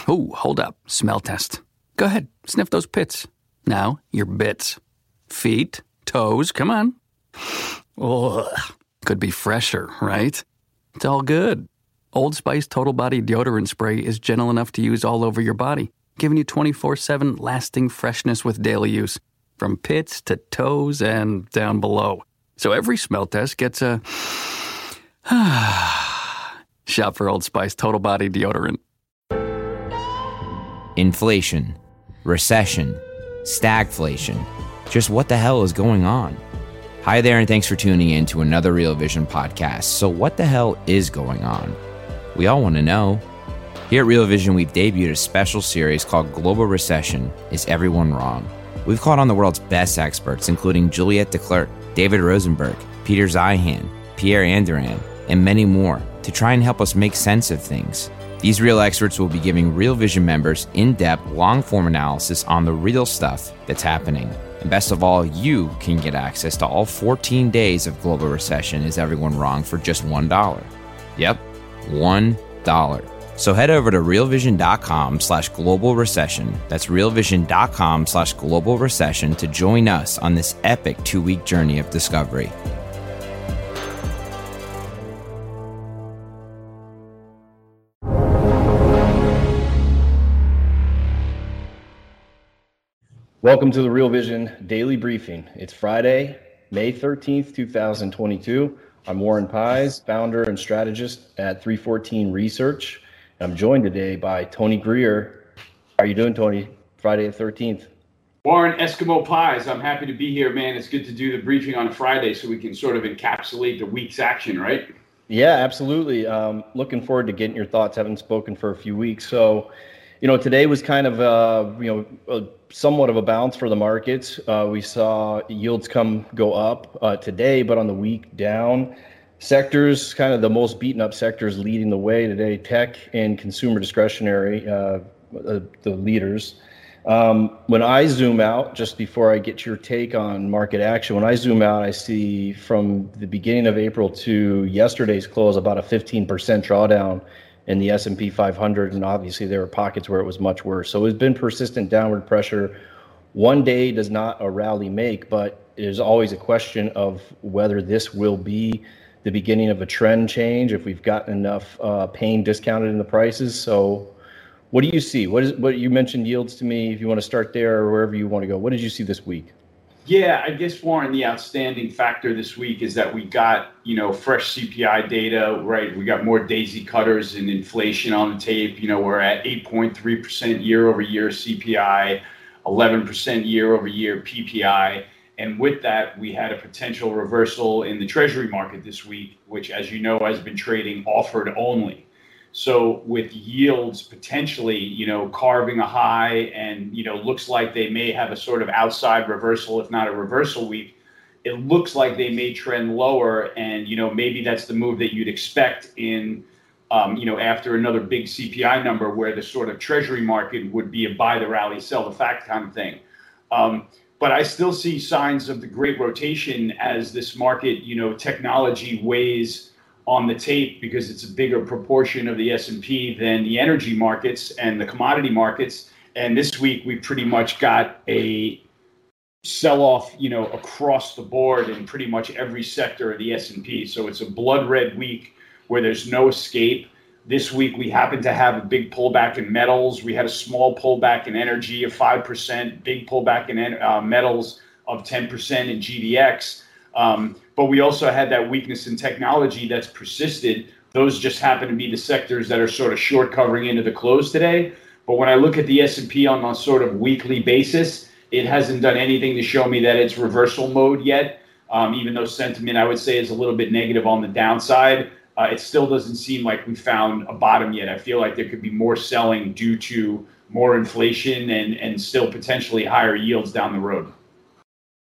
Ooh, hold up. Smell test. Go ahead, sniff those pits. Now, your bits. Feet, toes, come on. Ugh. Could be fresher, right? It's all good. Old Spice Total Body Deodorant Spray is gentle enough to use all over your body, giving you 24/7 lasting freshness with daily use, from pits to toes and down below. So every smell test gets a shop for Old Spice Total Body Deodorant. Inflation, recession, stagflation. Just what the hell is going on? Hi there, and thanks for tuning in to another Real Vision podcast. So what the hell is going on? We all want to know. Here at Real Vision, we've debuted a special series called Global Recession, Is Everyone Wrong? We've called on the world's best experts, including Juliette Declercq, David Rosenberg, Peter Zeihan, Pierre Andurand, and many more, to try and help us make sense of things. These real experts will be giving Real Vision members in-depth, long-form analysis on the real stuff that's happening. And best of all, you can get access to all 14 days of Global Recession, Is Everyone Wrong? For just $1. Yep, $1. So head over to realvision.com/global recession. That's realvision.com/global recession to join us on this epic 2-week journey of discovery. Welcome to the Real Vision Daily Briefing. It's Friday, May 13th, 2022. I'm Warren Pies, founder and strategist at 314 Research. I'm joined today by Tony Greer. How are you doing, Tony? Friday the 13th. Warren, Eskimo Pies, I'm happy to be here, man. It's good to do the briefing on a Friday so we can sort of encapsulate the week's action, right? Yeah, absolutely. Looking forward to getting your thoughts. Haven't spoken for a few weeks. So, today was kind of, somewhat of a bounce for the markets. We saw yields go up today, but on the week down. Sectors, kind of the most beaten up sectors leading the way today, tech and consumer discretionary, the leaders. When I zoom out, just before I get your take on market action, when I zoom out, I see from the beginning of April to yesterday's close about a 15% drawdown in the S&P 500, and obviously there were pockets where it was much worse. So it's been persistent downward pressure. One day does not a rally make, but there's always a question of whether this will be the beginning of a trend change, if we've gotten enough pain discounted in the prices. So what do you see? What you mentioned yields to me, if you want to start there or wherever you want to go. What did you see this week? Yeah, I guess, Warren, the outstanding factor this week is that we got, fresh CPI data, right? We got more daisy cutters and inflation on the tape. We're at 8.3% year over year CPI, 11% year over year PPI. And with that, we had a potential reversal in the Treasury market this week, which, as you know, has been trading offered only. So with yields potentially, carving a high and, looks like they may have a sort of outside reversal, if not a reversal week, it looks like they may trend lower. And, maybe that's the move that you'd expect in, after another big CPI number where the sort of Treasury market would be a buy the rally, sell the fact kind of thing. But I still see signs of the great rotation as this market, technology weighs on the tape because it's a bigger proportion of the S&P than the energy markets and the commodity markets. And this week we pretty much got a sell-off, across the board in pretty much every sector of the S&P. So it's a blood red week where there's no escape. This week, we happened to have a big pullback in metals. We had a small pullback in energy of 5%, big pullback in metals of 10% in GDX. But we also had that weakness in technology that's persisted. Those just happen to be the sectors that are sort of short covering into the close today. But when I look at the S&P on a sort of weekly basis, it hasn't done anything to show me that it's reversal mode yet. Even though sentiment, I would say, is a little bit negative on the downside. It still doesn't seem like we found a bottom yet. I feel like there could be more selling due to more inflation and still potentially higher yields down the road.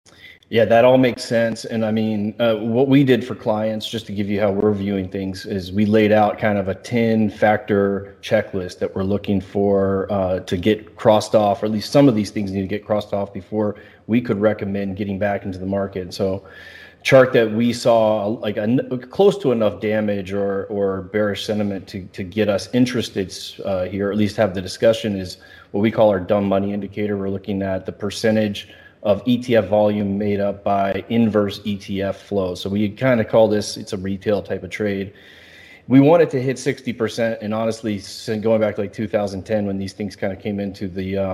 Yeah, that all makes sense. And I mean, what we did for clients, just to give you how we're viewing things, is we laid out kind of a 10-factor checklist that we're looking for to get crossed off, or at least some of these things need to get crossed off before we could recommend getting back into the market. So chart that we saw like close to enough damage or bearish sentiment to get us interested here, or at least have the discussion, is what we call our dumb money indicator. We're looking at the percentage of ETF volume made up by inverse ETF flow. So we kind of call this, it's a retail type of trade. We want it to hit 60%. And honestly, going back to like 2010, when these things kind of came into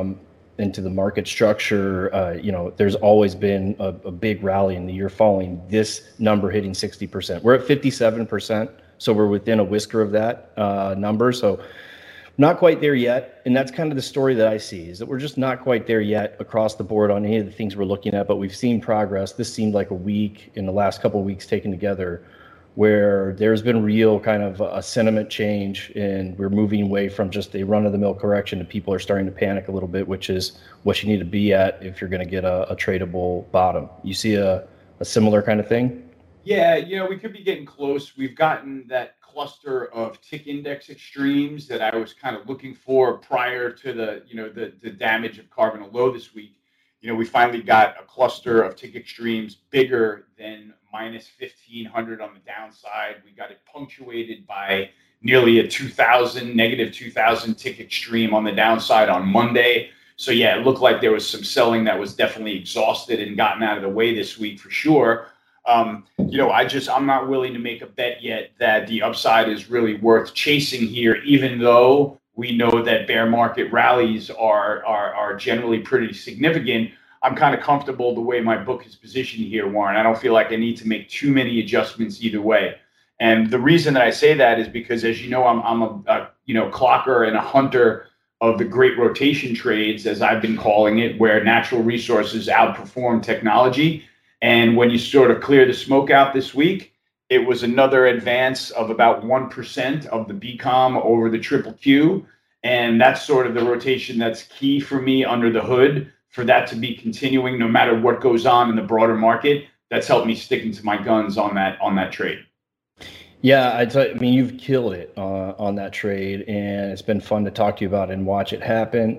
the market structure, there's always been a big rally in the year following this number hitting 60%. We're at 57%. So we're within a whisker of that number. So not quite there yet. And that's kind of the story that I see, is that we're just not quite there yet across the board on any of the things we're looking at, but we've seen progress. This seemed like a week in the last couple of weeks taken together where there's been real kind of a sentiment change, and we're moving away from just a run-of-the-mill correction, and people are starting to panic a little bit, which is what you need to be at if you're going to get a tradable bottom. You see a similar kind of thing? Yeah, we could be getting close. We've gotten that cluster of tick index extremes that I was kind of looking for prior to the damage of Carbon low this week. We finally got a cluster of tick extremes bigger than minus 1,500 on the downside. We got it punctuated by nearly a negative 2,000 tick extreme on the downside on Monday. So yeah, it looked like there was some selling that was definitely exhausted and gotten out of the way this week for sure. I'm not willing to make a bet yet that the upside is really worth chasing here, even though we know that bear market rallies are generally pretty significant. I'm kind of comfortable the way my book is positioned here, Warren. I don't feel like I need to make too many adjustments either way. And the reason that I say that is because, as you know, I'm a clocker and a hunter of the great rotation trades, as I've been calling it, where natural resources outperform technology. And when you sort of clear the smoke out this week, it was another advance of about 1% of the BCOM over the triple Q. And that's sort of the rotation that's key for me under the hood, for that to be continuing no matter what goes on in the broader market. That's helped me sticking to my guns on that trade. Yeah, you've killed it on that trade, and it's been fun to talk to you about and watch it happen.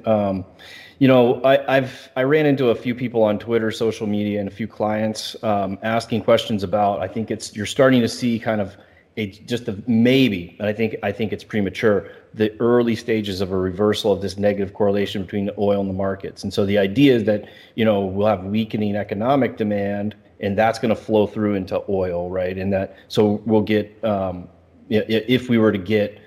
I ran into a few people on Twitter, social media, and a few clients asking questions about. I think you're starting to see kind of maybe, and I think it's premature, the early stages of a reversal of this negative correlation between the oil and the markets. And so the idea is that we'll have weakening economic demand, and that's going to flow through into oil, right? And that, so we'll get if we were to get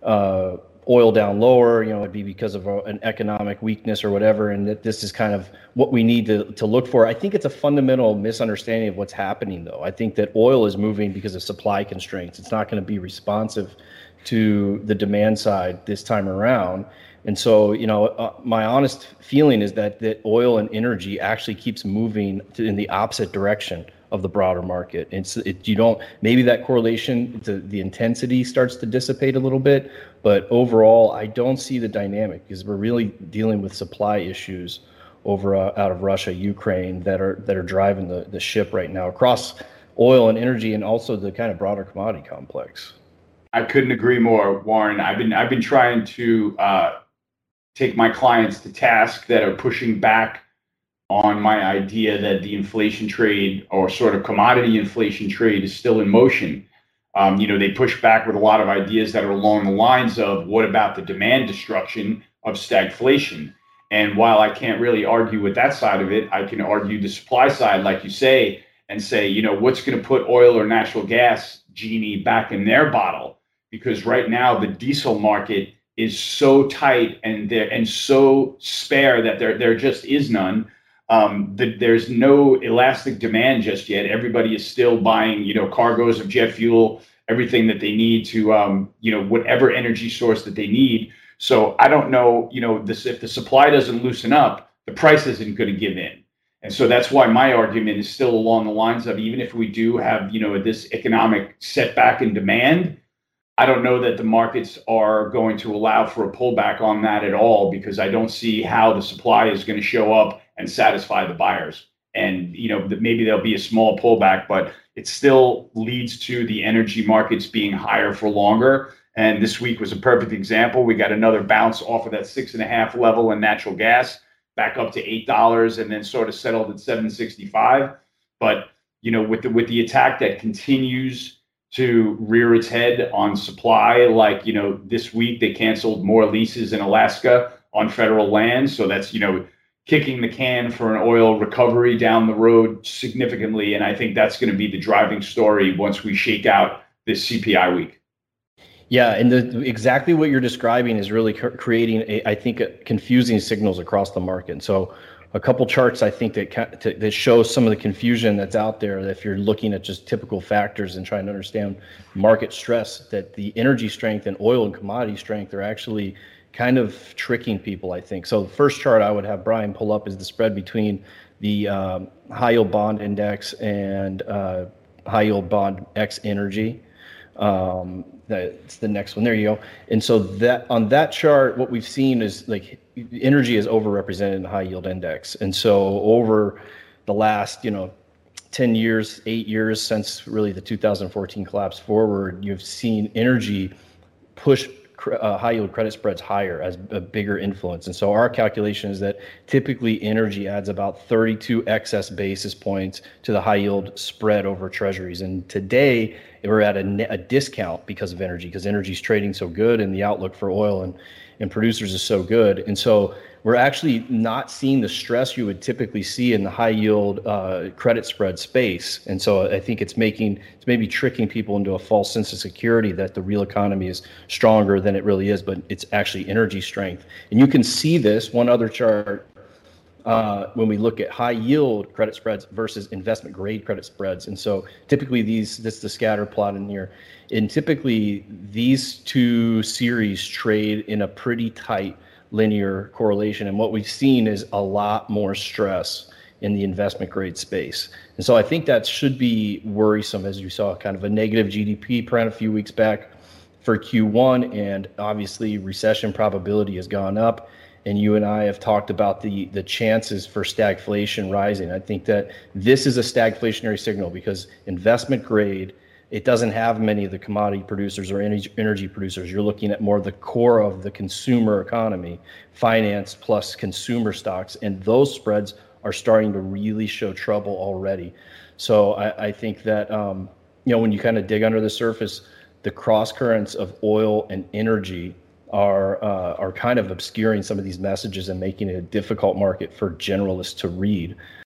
oil down lower, it'd be because of an economic weakness or whatever, and that this is kind of what we need to look for. I think it's a fundamental misunderstanding of what's happening, though. I think that oil is moving because of supply constraints. It's not going to be responsive to the demand side this time around. And so, my honest feeling is that oil and energy actually keeps moving in the opposite direction of the broader market. Maybe that correlation, the intensity starts to dissipate a little bit, but overall, I don't see the dynamic, because we're really dealing with supply issues out of Russia, Ukraine, that are driving the ship right now across oil and energy, and also the kind of broader commodity complex. I couldn't agree more, Warren. I've been trying to take my clients to task that are pushing back on my idea that the inflation trade, or sort of commodity inflation trade, is still in motion. They push back with a lot of ideas that are along the lines of, what about the demand destruction of stagflation? And while I can't really argue with that side of it, I can argue the supply side, like you say, and say, what's going to put oil or natural gas genie back in their bottle? Because right now the diesel market is so tight and so spare that there just is none. There's no elastic demand just yet. Everybody is still buying, cargoes of jet fuel, everything that they need to, whatever energy source that they need. So I don't know, if the supply doesn't loosen up, the price isn't going to give in. And so that's why my argument is still along the lines of, even if we do have, this economic setback in demand, I don't know that the markets are going to allow for a pullback on that at all, because I don't see how the supply is going to show up and satisfy the buyers. and maybe there'll be a small pullback, but it still leads to the energy markets being higher for longer. And this week was a perfect example. We got another bounce off of that 6.5 level in natural gas, back up to $8, and then sort of settled at $7.65. But with the attack that continues to rear its head on supply, like this week they canceled more leases in Alaska on federal land, so that's kicking the can for an oil recovery down the road significantly. And I think that's going to be the driving story once we shake out this CPI week. Yeah, and exactly what you're describing is really creating, I think, confusing signals across the market. And so a couple charts, I think, that show some of the confusion that's out there, that if you're looking at just typical factors and trying to understand market stress, that the energy strength and oil and commodity strength are actually kind of tricking people, I think. So the first chart I would have Brian pull up is the spread between the high yield bond index and high yield bond X energy. That's the next one. There you go. And so that on that chart, what we've seen is like energy is overrepresented in the high yield index. And so over the last, 10 years, 8 years since really the 2014 collapse forward, you've seen energy push high yield credit spreads higher as a bigger influence. And so our calculation is that typically energy adds about 32 excess basis points to the high yield spread over treasuries. And today we're at a discount because of energy, because energy is trading so good and the outlook for oil and producers is so good. And so we're actually not seeing the stress you would typically see in the high yield credit spread space. And so I think it's maybe tricking people into a false sense of security that the real economy is stronger than it really is, but it's actually energy strength. And you can see this one other chart when we look at high yield credit spreads versus investment grade credit spreads. And so typically this is the scatter plot in here. And typically these two series trade in a pretty tight linear correlation. And what we've seen is a lot more stress in the investment grade space. And so I think that should be worrisome, as you saw kind of a negative GDP print a few weeks back for Q1. And obviously recession probability has gone up. And you and I have talked about the chances for stagflation rising. I think that this is a stagflationary signal because investment grade, it doesn't have many of the commodity producers or energy producers. You're looking at more of the core of the consumer economy, finance plus consumer stocks, and those spreads are starting to really show trouble already. So I think that when you kind of dig under the surface, the cross currents of oil and energy are kind of obscuring some of these messages and making it a difficult market for generalists to read.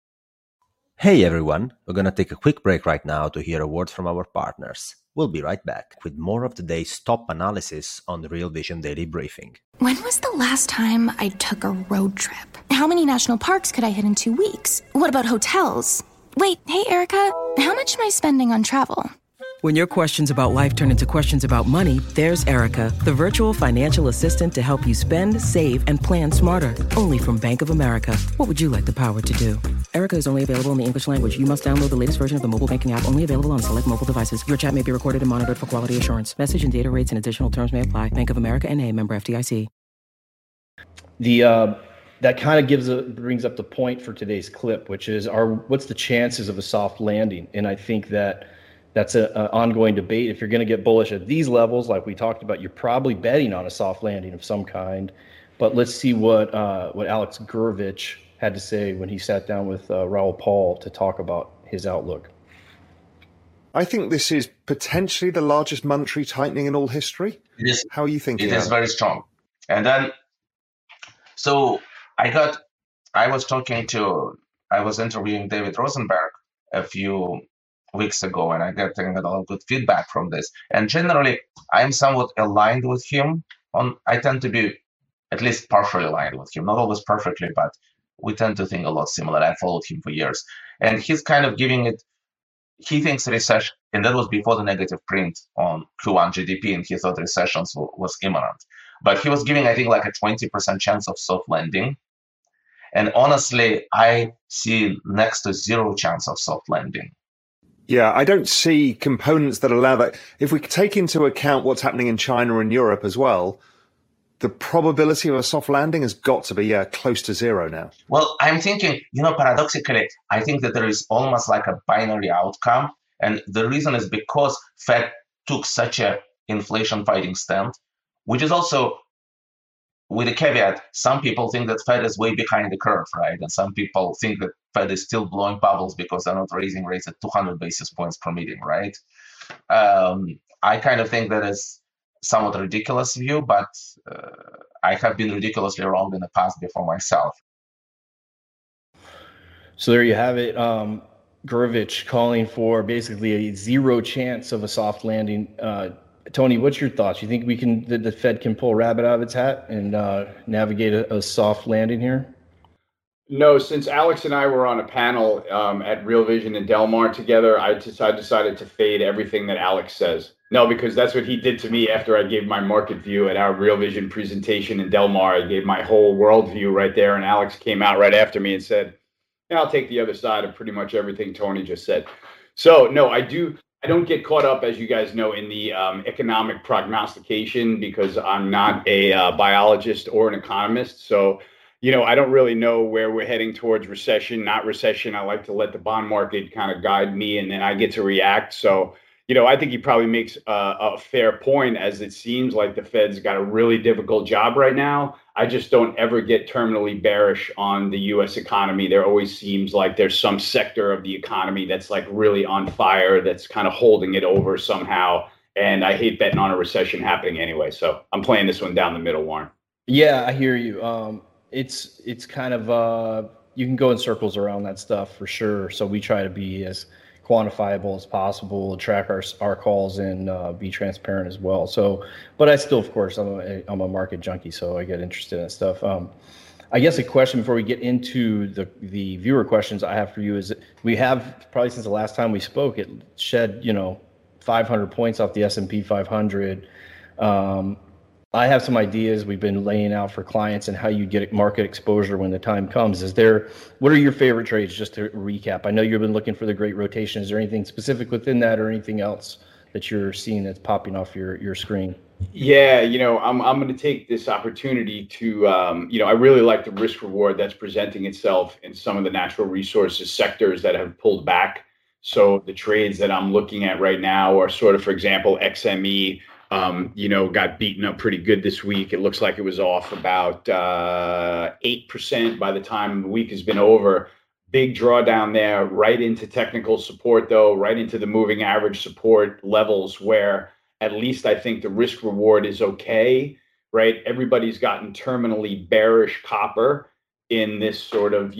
Hey everyone, we're going to take a quick break right now to hear a word from our partners. We'll be right back with more of today's top analysis on the Real Vision Daily Briefing. When was the last time I took a road trip? How many national parks could I hit in 2 weeks? What about hotels? Wait, hey Erica, how much am I spending on travel? When your questions about life turn into questions about money, there's Erica, the virtual financial assistant to help you spend, save, and plan smarter. Only from Bank of America. What would you like the power to do? Erica is only available in the English language. You must download the latest version of the mobile banking app, only available on select mobile devices. Your chat may be recorded and monitored for quality assurance. Message and data rates and additional terms may apply. Bank of America N.A., member FDIC. That kind of brings up the point for today's clip, which is what's the chances of a soft landing? And I think that's an ongoing debate. If you're going to get bullish at these levels, like we talked about, you're probably betting on a soft landing of some kind. But let's see what Alex Gurevich had to say when he sat down with Raoul Pal to talk about his outlook. I think this is potentially the largest monetary tightening in all history. It is. How are you thinking? It is very strong. And then, so I was interviewing David Rosenberg a few weeks ago, and I got a lot of good feedback from this. And generally, I'm somewhat aligned with him. I tend to be at least partially aligned with him, not always perfectly, but we tend to think a lot similar. I followed him for years, and he's kind of giving it. He thinks recession, and that was before the negative print on Q1 GDP, and he thought recession was imminent. But he was giving, I think, like a 20% chance of soft landing. And honestly, I see next to zero chance of soft landing. Yeah, I don't see components that allow that. If we take into account what's happening in China and Europe as well, the probability of a soft landing has got to be close to zero now. Well, I'm thinking, paradoxically, I think that there is almost like a binary outcome. And the reason is because Fed took such a inflation fighting stand, which is also, with a caveat, some people think that Fed is way behind the curve, right? And some people think that Fed is still blowing bubbles because they're not raising rates at 200 basis points per meeting, right? I kind of think that is somewhat ridiculous view, but I have been ridiculously wrong in the past before myself. So there you have it. Gurevich calling for basically a zero chance of a soft landing. Tony, what's your thoughts? You think the Fed can pull a rabbit out of its hat and navigate a soft landing here? No, since Alex and I were on a panel at Real Vision and Del Mar together, I decided to fade everything that Alex says. No, because that's what he did to me after I gave my market view at our Real Vision presentation in Del Mar. I gave my whole worldview right there, and Alex came out right after me and said, yeah, I'll take the other side of pretty much everything Tony just said. So, no, I don't get caught up, as you guys know, in the economic prognostication because I'm not a biologist or an economist. So, I don't really know where we're heading towards recession, not recession. I like to let the bond market kind of guide me, and then I get to react. So, I think he probably makes a fair point, as it seems like the Fed's got a really difficult job right now. I just don't ever get terminally bearish on the U.S. economy. There always seems like there's some sector of the economy that's like really on fire, that's kind of holding it over somehow. And I hate betting on a recession happening anyway. So I'm playing this one down the middle, Warren. Yeah, I hear you. It's kind of you can go in circles around that stuff for sure. So we try to be as quantifiable as possible, track our calls, and be transparent as well. So, but I still, of course, I'm a market junkie, so I get interested in that stuff. I guess a question before we get into the viewer questions I have for you is, we have probably since the last time we spoke, it shed 500 points off the S&P 500. I have some ideas we've been laying out for clients and how you get market exposure when the time comes. What are your favorite trades, just to recap? I know you've been looking for the great rotation. Is there anything specific within that or anything else that you're seeing that's popping off your screen? Yeah, I'm going to take this opportunity to, I really like the risk reward that's presenting itself in some of the natural resources sectors that have pulled back. So the trades that I'm looking at right now are sort of, for example, XME, got beaten up pretty good this week. It looks like it was off about 8% by the time the week has been over. Big drawdown there, right into technical support, though, right into the moving average support levels, where at least I think the risk reward is okay, right? Everybody's gotten terminally bearish copper in this sort of,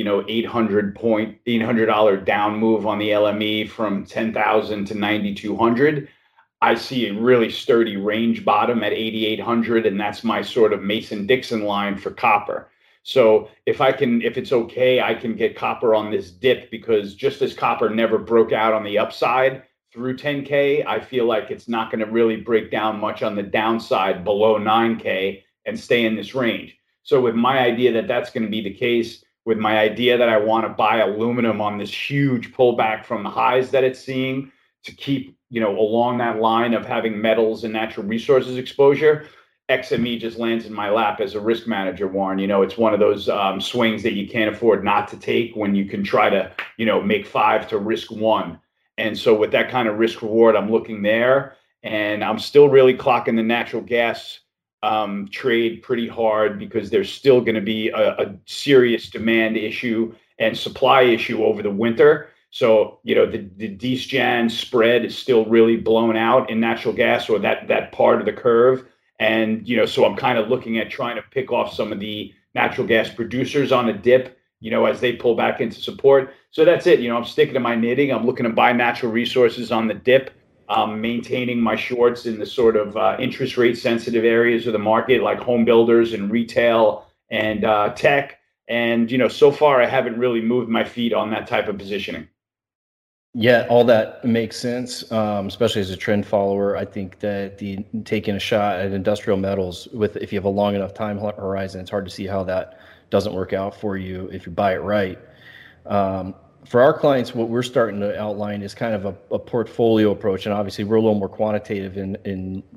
$800 down move on the LME from 10,000 to 9,200. I see a really sturdy range bottom at 8,800, and that's my sort of Mason-Dixon line for copper. So if it's okay, I can get copper on this dip, because just as copper never broke out on the upside through 10K, I feel like it's not going to really break down much on the downside below 9K and stay in this range. So with my idea that that's going to be the case, with my idea that I want to buy aluminum on this huge pullback from the highs that it's seeing, to keep along that line of having metals and natural resources exposure, XME just lands in my lap as a risk manager, Warren. It's one of those swings that you can't afford not to take when you can try to, make 5 to risk 1. And so with that kind of risk reward, I'm looking there, and I'm still really clocking the natural gas trade pretty hard, because there's still going to be a serious demand issue and supply issue over the winter. So, the DeSjan spread is still really blown out in natural gas, or that part of the curve. And, so I'm kind of looking at trying to pick off some of the natural gas producers on a dip, as they pull back into support. So that's it. I'm sticking to my knitting. I'm looking to buy natural resources on the dip, maintaining my shorts in the sort of interest rate sensitive areas of the market, like home builders and retail and tech. And, so far I haven't really moved my feet on that type of positioning. Yeah, all that makes sense, especially as a trend follower. I think that taking a shot at industrial metals, if you have a long enough time horizon, it's hard to see how that doesn't work out for you if you buy it right. For our clients, what we're starting to outline is kind of a portfolio approach, and obviously we're a little more quantitative in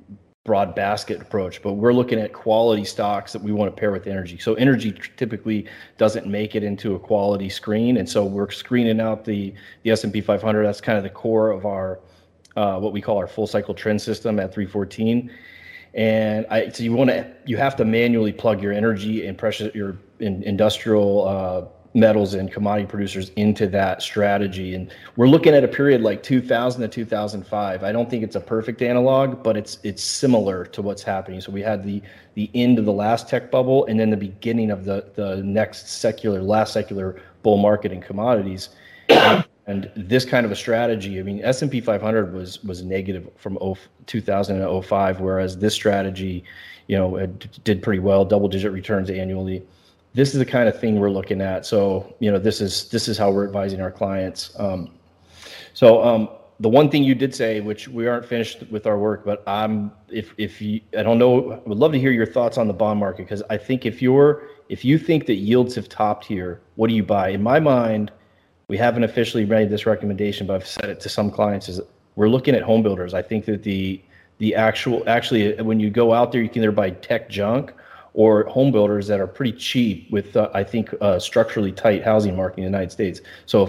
broad basket approach, but we're looking at quality stocks that we want to pair with energy. So energy typically doesn't make it into a quality screen, and so we're screening out the S&P 500. That's kind of the core of our what we call our full cycle trend system at 314. And so you have to manually plug your energy and your industrial metals and commodity producers into that strategy. And we're looking at a period like 2000 to 2005. I don't think it's a perfect analog, but it's similar to what's happening. So we had the end of the last tech bubble and then the beginning of the next last secular bull market in commodities. And this kind of a strategy, I mean, S&P 500 was negative from 2000 to 05, whereas this strategy, it did pretty well, double-digit returns annually. This is the kind of thing we're looking at. So, this is how we're advising our clients. The one thing you did say, which we aren't finished with our work, but I don't know, I would love to hear your thoughts on the bond market, because I think if you think that yields have topped here, what do you buy? In my mind, we haven't officially made this recommendation, but I've said it to some clients, is we're looking at home builders. I think that actually, when you go out there, you can either buy tech junk or home builders that are pretty cheap with, I think, structurally tight housing market in the United States. So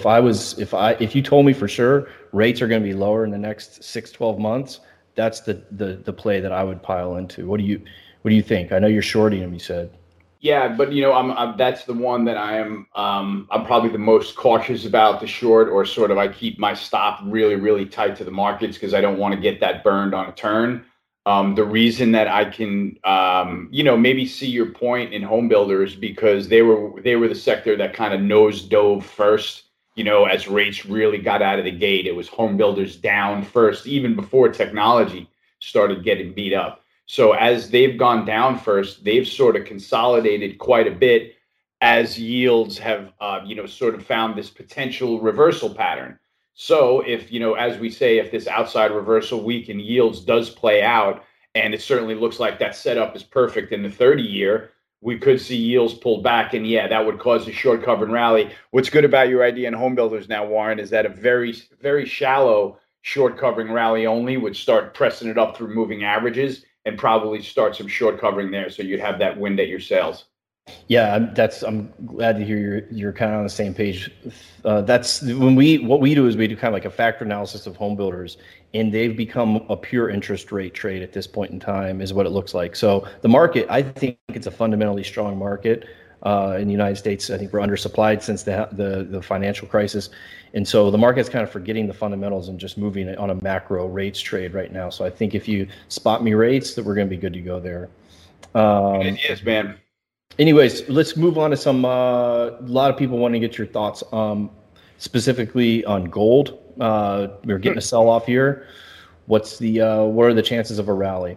if you told me for sure rates are going to be lower in the next 6-12 months, that's the play that I would pile into. What do you think? I know you're shorting them, you said. Yeah, but that's the one that I'm probably the most cautious about, the short, or sort of I keep my stop really, really tight to the markets because I don't want to get that burned on a turn. The reason that I can, maybe see your point in home builders, because they were the sector that kind of nose dove first, as rates really got out of the gate. It was home builders down first, even before technology started getting beat up. So as they've gone down first, they've sort of consolidated quite a bit as yields have, sort of found this potential reversal pattern. So if, as we say, if this outside reversal week in yields does play out, and it certainly looks like that setup is perfect in the 30-year, we could see yields pulled back. And yeah, that would cause a short covered rally. What's good about your idea in home builders now, Warren, is that a very, very shallow short covering rally only would start pressing it up through moving averages and probably start some short covering there, so you'd have that wind at your sails. Yeah, I'm glad to hear you're kind of on the same page. That's what we do is we do kind of like a factor analysis of home builders, and they've become a pure interest rate trade at this point in time, is what it looks like. So the market, I think it's a fundamentally strong market in the United States. I think we're undersupplied since the financial crisis. And so the market's kind of forgetting the fundamentals and just moving on a macro rates trade right now. So I think if you spot me rates, that we're going to be good to go there. Yes, man. Anyways, let's move on to some, a lot of people want to get your thoughts specifically on gold. We're getting a sell off here. What are the chances of a rally?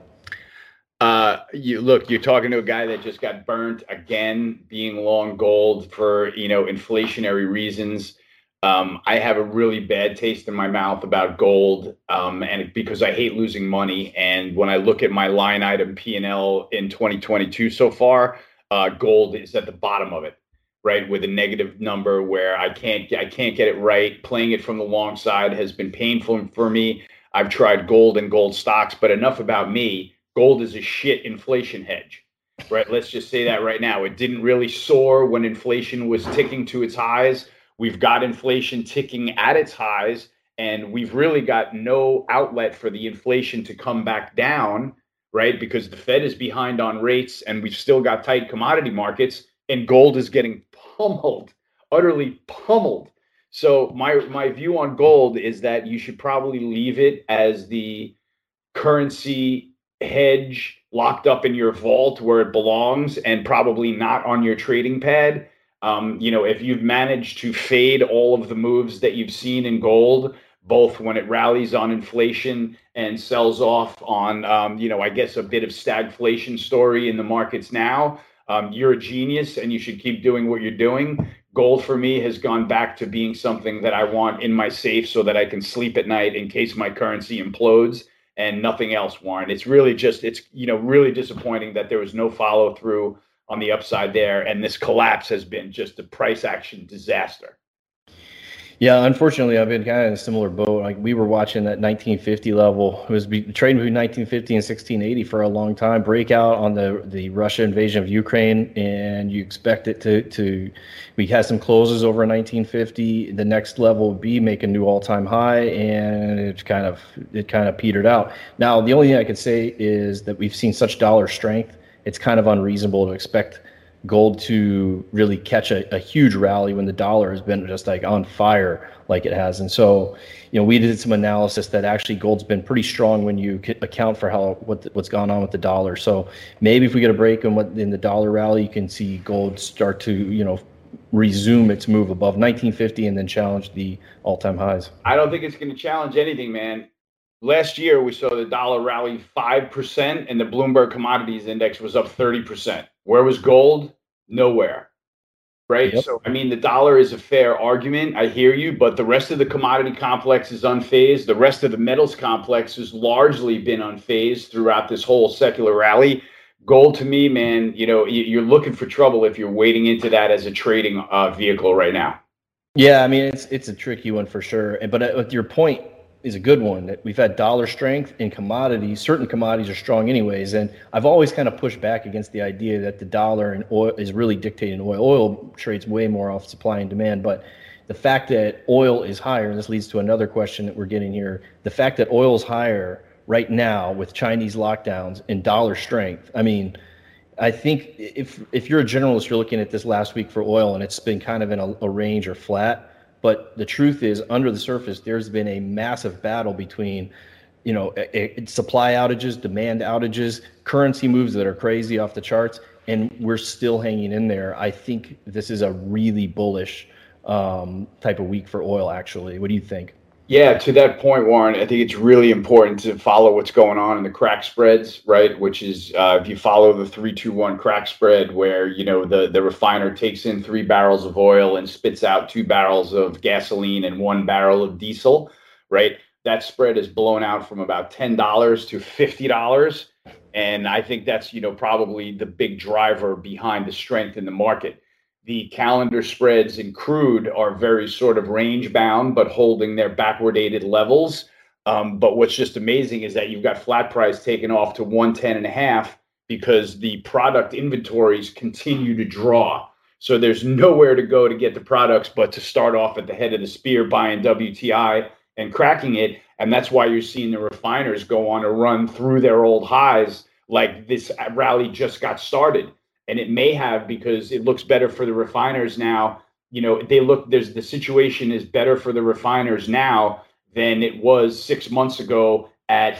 You're talking to a guy that just got burnt again, being long gold for, inflationary reasons. I have a really bad taste in my mouth about gold, and because I hate losing money. And when I look at my line item P&L in 2022 so far, gold is at the bottom of it, right, with a negative number where I can't get it right. Playing it from the long side has been painful for me. I've tried gold and gold stocks, but enough about me. Gold is a shit inflation hedge, right? Let's just say that right now. It didn't really soar when inflation was ticking to its highs. We've got inflation ticking at its highs, and we've really got no outlet for the inflation to come back down, right? Because the Fed is behind on rates, and we've still got tight commodity markets, and gold is getting pummeled, utterly pummeled. So my view on gold is that you should probably leave it as the currency hedge locked up in your vault where it belongs, and probably not on your trading pad. If you've managed to fade all of the moves that you've seen in gold, both when it rallies on inflation and sells off on, I guess a bit of stagflation story in the markets now, you're a genius and you should keep doing what you're doing. Gold for me has gone back to being something that I want in my safe so that I can sleep at night in case my currency implodes, and nothing else, Warren. It's really really disappointing that there was no follow through on the upside there, and this collapse has been just a price action disaster. Yeah, unfortunately, I've been kind of in a similar boat. Like we were watching that 1950 level. It was trading between 1950 and 1680 for a long time. Breakout on the Russia invasion of Ukraine, and you expect it to. We had some closes over 1950. The next level would be make a new all-time high, and it kind of petered out. Now, the only thing I could say is that we've seen such dollar strength. It's kind of unreasonable to expect gold to really catch a huge rally when the dollar has been just like on fire like it has. And so, we did some analysis that actually gold's been pretty strong when you account for what's gone on with the dollar. So maybe if we get a break in the dollar rally, you can see gold start to, resume its move above 1950 and then challenge the all-time highs. I don't think it's going to challenge anything, man. Last year, we saw the dollar rally 5% and the Bloomberg Commodities Index was up 30%. Where was gold? Nowhere, right? Yep. So, the dollar is a fair argument. I hear you, but the rest of the commodity complex is unfazed. The rest of the metals complex has largely been unfazed throughout this whole secular rally. Gold, to me, man, you're looking for trouble if you're wading into that as a trading vehicle right now. Yeah, it's a tricky one for sure. But your point is a good one, that we've had dollar strength in commodities. Certain commodities are strong anyways. And I've always kind of pushed back against the idea that the dollar and oil is really dictating oil. Oil trades way more off supply and demand. But the fact that oil is higher, and this leads to another question that we're getting here, the fact that oil is higher right now with Chinese lockdowns and dollar strength. I think if you're a generalist, you're looking at this last week for oil and it's been kind of in a range or flat. But the truth is, under the surface, there's been a massive battle between, supply outages, demand outages, currency moves that are crazy off the charts, and we're still hanging in there. I think this is a really bullish type of week for oil, actually. What do you think? Yeah, to that point, Warren, I think it's really important to follow what's going on in the crack spreads, right? Which is if you follow the 3-2-1 crack spread where, the refiner takes in 3 barrels of oil and spits out 2 barrels of gasoline and 1 barrel of diesel, right? That spread is blown out from about $10 to $50. And I think that's, probably the big driver behind the strength in the market. The calendar spreads in crude are very sort of range bound, but holding their backwardated levels. But what's just amazing is that you've got flat price taken off to 110.5 because the product inventories continue to draw. So there's nowhere to go to get the products, but to start off at the head of the spear, buying WTI and cracking it. And that's why you're seeing the refiners go on a run through their old highs like this rally just got started. And it may have because it looks better for the refiners now. The situation is better for the refiners now than it was 6 months ago at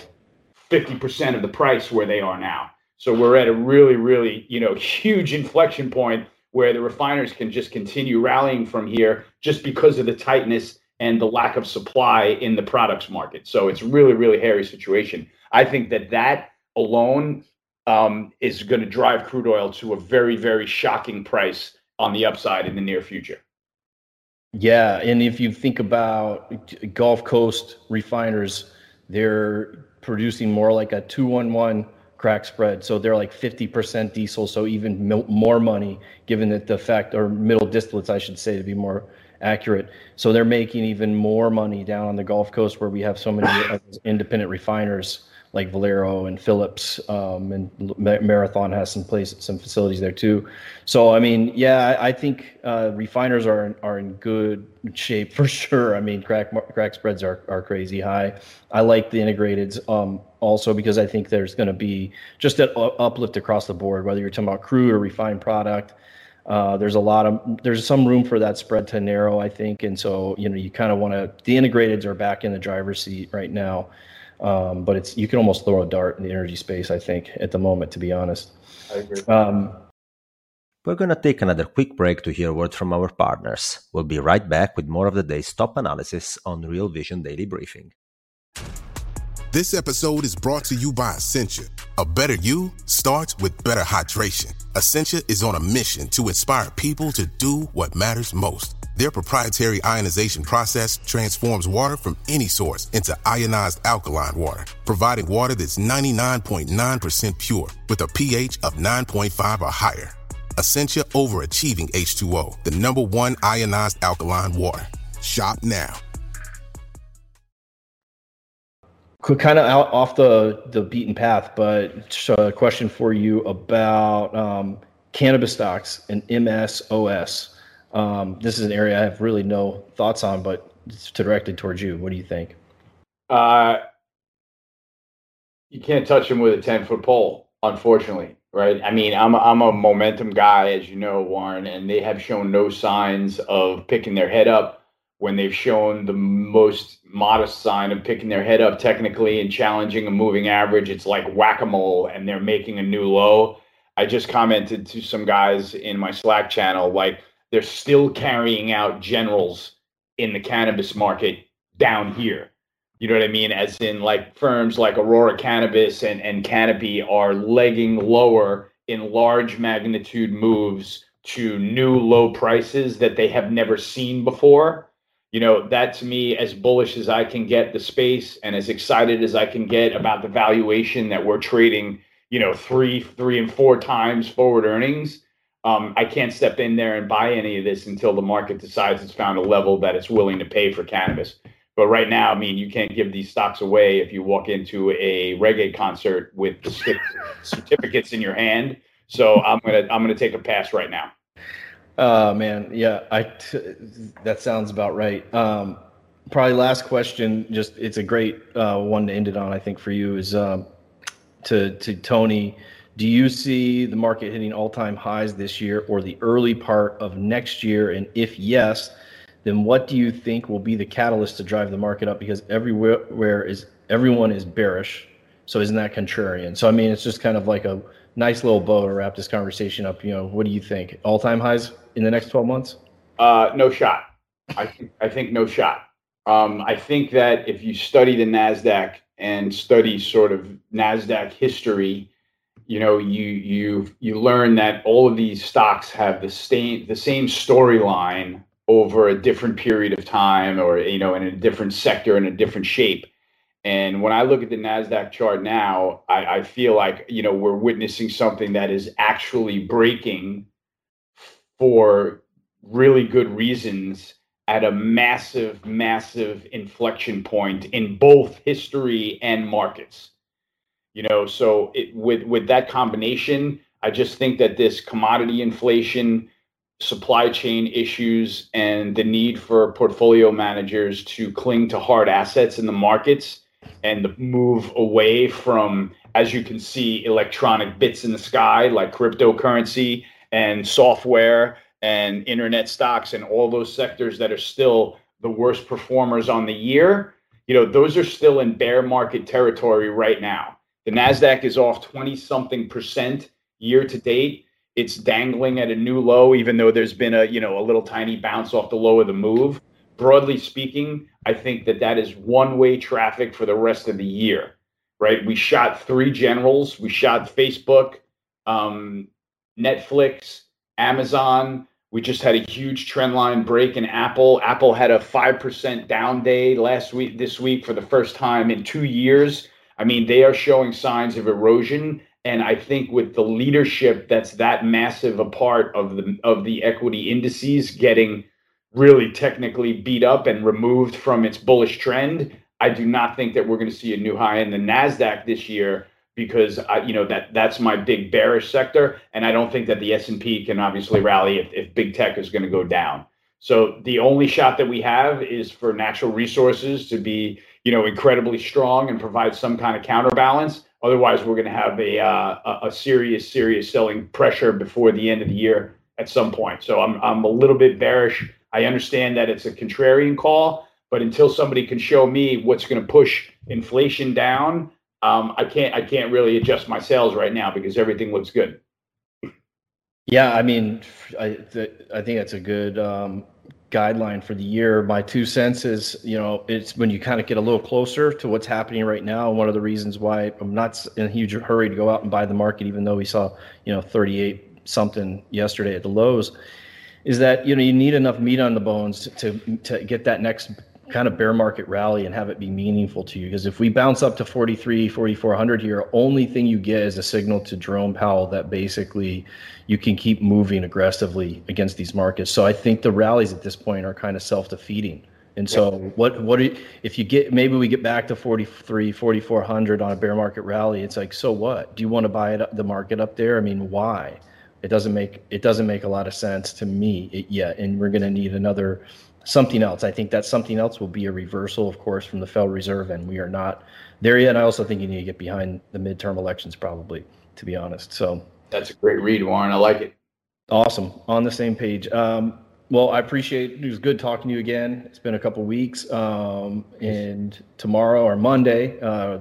50% of the price where they are now. So we're at a really, really, huge inflection point where the refiners can just continue rallying from here just because of the tightness and the lack of supply in the products market. So it's really, really hairy situation. I think that alone is going to drive crude oil to a very, very shocking price on the upside in the near future. Yeah, and if you think about Gulf Coast refiners, they're producing more like a 2-1-1 crack spread. So they're like 50% diesel, so even more money, given that the fact, or middle distillates, I should say, to be more accurate. So they're making even more money down on the Gulf Coast where we have so many independent refiners like Valero and Phillips, and Marathon has some facilities there too. So I think refiners are in good shape for sure. Crack spreads are crazy high. I like the integrateds also because I think there's going to be just an uplift across the board, whether you're talking about crude or refined product. There's some room for that spread to narrow, I think, and so you kind of want to. The integrateds are back in the driver's seat right now. But you can almost throw a dart in the energy space, I think, at the moment, to be honest. I agree. We're going to take another quick break to hear a word from our partners. We'll be right back with more of the day's top analysis on Real Vision Daily Briefing. This episode is brought to you by Essentia. A better you starts with better hydration. Essentia is on a mission to inspire people to do what matters most. Their proprietary ionization process transforms water from any source into ionized alkaline water, providing water that's 99.9% pure with a pH of 9.5 or higher. Essentia overachieving H2O, the #1 ionized alkaline water. Shop now. Kind of out off the beaten path, but a question for you about cannabis stocks and MSOS. This is an area I have really no thoughts on, but it's directed towards you. What do you think? You can't touch them with a 10-foot pole, unfortunately, right? I mean, I'm a momentum guy, as you know, Warren, and they have shown no signs of picking their head up. When they've shown the most modest sign of picking their head up technically and challenging a moving average, it's like whack-a-mole and they're making a new low. I just commented to some guys in my Slack channel, like they're still carrying out generals in the cannabis market down here. You know what I mean? As in like firms like Aurora Cannabis and Canopy are legging lower in large magnitude moves to new low prices that they have never seen before. You know, that to me, as bullish as I can get the space and as excited as I can get about the valuation that we're trading, you know, three and four times forward earnings. I can't step in there and buy any of this until the market decides it's found a level that it's willing to pay for cannabis. But right now, I mean, you can't give these stocks away if you walk into a reggae concert with the certificates in your hand. So I'm gonna take a pass right now. Man, yeah, that sounds about right. Probably last question, just it's a great one to end it on, I think, for you is to Tony. Do you see the market hitting all-time highs this year or the early part of next year? And if yes, then what do you think will be the catalyst to drive the market up? Because everyone is bearish, so isn't that contrarian? So I mean, it's just kind of like a nice little bow to wrap this conversation up. You know, what do you think? All-time highs in the next 12 months? No shot. I think no shot. I think that if you study the NASDAQ and study sort of NASDAQ history, you know, you learn that all of these stocks have the same storyline over a different period of time, or, you know, in a different sector, in a different shape. And when I look at the NASDAQ chart now, I feel like, you know, we're witnessing something that is actually breaking for really good reasons at a massive, massive inflection point in both history and markets. You know, so with that combination, I just think that this commodity inflation, supply chain issues, and the need for portfolio managers to cling to hard assets in the markets and the move away from, as you can see, electronic bits in the sky like cryptocurrency and software and internet stocks and all those sectors that are still the worst performers on the year, you know, those are still in bear market territory right now. The NASDAQ is off 20-something% year to date. It's dangling at a new low, even though there's been a little tiny bounce off the low of the move. Broadly speaking, I think that is one-way traffic for the rest of the year, right? We shot 3 generals. We shot Facebook, Netflix, Amazon. We just had a huge trend line break in Apple. Apple had a 5% down day this week for the first time in 2 years. I mean, they are showing signs of erosion. And I think with the leadership that's that massive a part of the equity indices getting really technically beat up and removed from its bullish trend, I do not think that we're going to see a new high in the NASDAQ this year, because that's my big bearish sector, and I don't think that the S&P can obviously rally if big tech is going to go down. So the only shot that we have is for natural resources to be, you know, incredibly strong and provide some kind of counterbalance. Otherwise, we're going to have a serious selling pressure before the end of the year at some point. So I'm a little bit bearish. I understand that it's a contrarian call, but until somebody can show me what's going to push inflation down, I can't really adjust my sales right now because everything looks good. Yeah, I mean, I think that's a good guideline for the year. My 2 cents is, you know, it's when you kind of get a little closer to what's happening right now. And one of the reasons why I'm not in a huge hurry to go out and buy the market, even though we saw, you know, 38 something yesterday at the lows, is that, you know, you need enough meat on the bones to get that next kind of bear market rally and have it be meaningful to you. Because if we bounce up to 4,400 here, only thing you get is a signal to Jerome Powell that basically you can keep moving aggressively against these markets. So I think the rallies at this point are kind of self-defeating. And so if you get, maybe we get back to 4,400 on a bear market rally, it's like, so what? Do you want to buy the market up there? I mean, why? It doesn't make a lot of sense to me yet. And we're going to need something else. I think that something else will be a reversal, of course, from the Federal Reserve, and we are not there yet. And I also think you need to get behind the midterm elections, probably, to be honest. So that's a great read, Warren. I like it. Awesome. On the same page. Well, I appreciate it. It was good talking to you again. It's been a couple weeks. And tomorrow or Monday,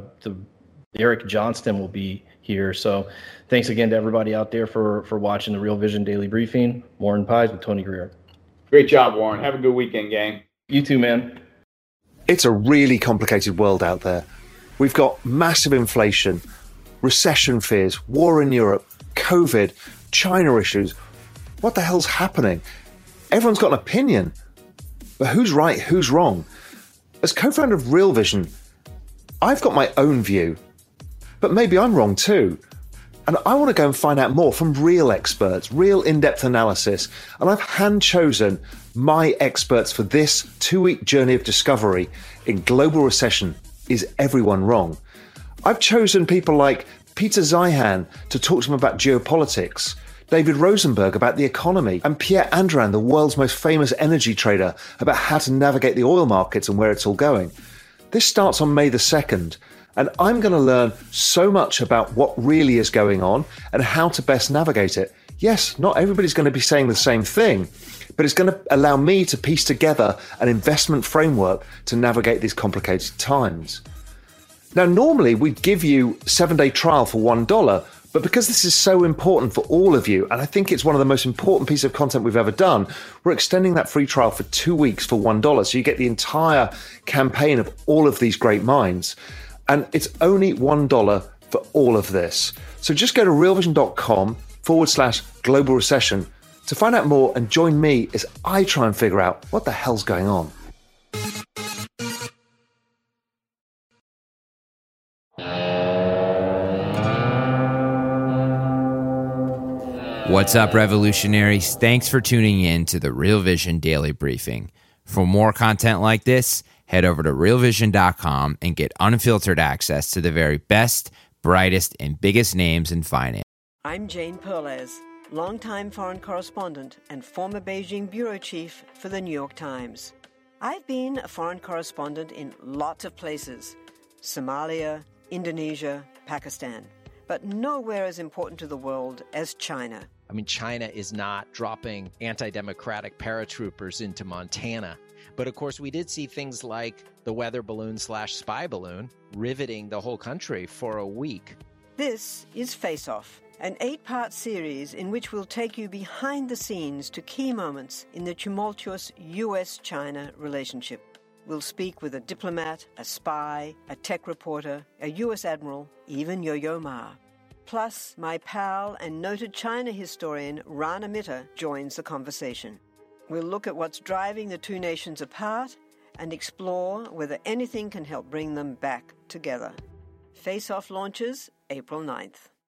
Eric Johnston will be here. So thanks again to everybody out there for watching the Real Vision Daily Briefing. Warren Pies with Tony Greer. Great job, Warren. Have a good weekend, gang. You too, man. It's a really complicated world out there. We've got massive inflation, recession fears, war in Europe, COVID, China issues. What the hell's happening? Everyone's got an opinion, but who's right, who's wrong? As co-founder of Real Vision, I've got my own view, but maybe I'm wrong too. And I want to go and find out more from real experts, real in-depth analysis. And I've hand-chosen my experts for this 2-week journey of discovery in global recession. Is everyone wrong? I've chosen people like Peter Zeihan to talk to him about geopolitics, David Rosenberg about the economy, and Pierre Andran, the world's most famous energy trader, about how to navigate the oil markets and where it's all going. This starts on May the 2nd, and I'm going to learn so much about what really is going on and how to best navigate it. Yes, not everybody's going to be saying the same thing, but it's going to allow me to piece together an investment framework to navigate these complicated times. Now, normally we'd give you a 7-day trial for $1, but because this is so important for all of you, and I think it's one of the most important pieces of content we've ever done, we're extending that free trial for 2 weeks for $1. So you get the entire campaign of all of these great minds. And it's only $1 for all of this. So just go to realvision.com/global recession to find out more and join me as I try and figure out what the hell's going on. What's up, revolutionaries? Thanks for tuning in to the Real Vision Daily Briefing. For more content like this, head over to realvision.com and get unfiltered access to the very best, brightest, and biggest names in finance. I'm Jane Perlez, longtime foreign correspondent and former Beijing bureau chief for the New York Times. I've been a foreign correspondent in lots of places: Somalia, Indonesia, Pakistan. But nowhere as important to the world as China. I mean, China is not dropping anti-democratic paratroopers into Montana. But of course, we did see things like the weather balloon/spy balloon riveting the whole country for a week. This is Face Off, an 8-part series in which we'll take you behind the scenes to key moments in the tumultuous U.S.-China relationship. We'll speak with a diplomat, a spy, a tech reporter, a U.S. admiral, even Yo-Yo Ma. Plus, my pal and noted China historian Rana Mitter joins the conversation. We'll look at what's driving the two nations apart and explore whether anything can help bring them back together. Face Off launches April 9th.